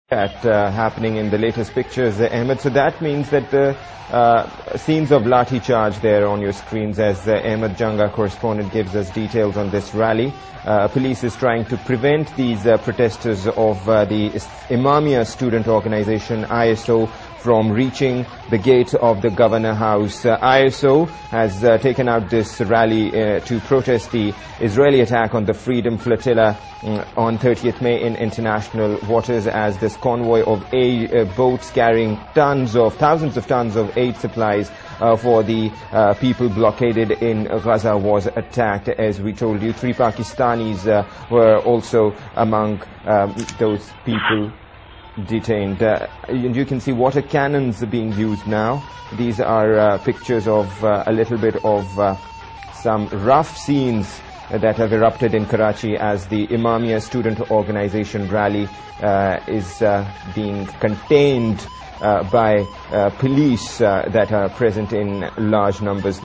at happening in the latest pictures, Ahmed. So that means that the scenes of lathi charge there on your screens, as Ahmed Janga, correspondent, gives us details on this rally. Police is trying to prevent these protesters of the Imamia student organization ISO from reaching the gate of the Governor House. ISO has taken out this rally to protest the Israeli attack on the Freedom Flotilla on 30th May in international waters, as this convoy of boats carrying thousands of tons of aid supplies for the people blockaded in Gaza was attacked. As we told you, 3 Pakistanis were also among those people detained. And you can see water cannons being used now. These are pictures of a little bit of some rough scenes that have erupted in Karachi as the Imamia student organization rally is being contained by police that are present in large numbers.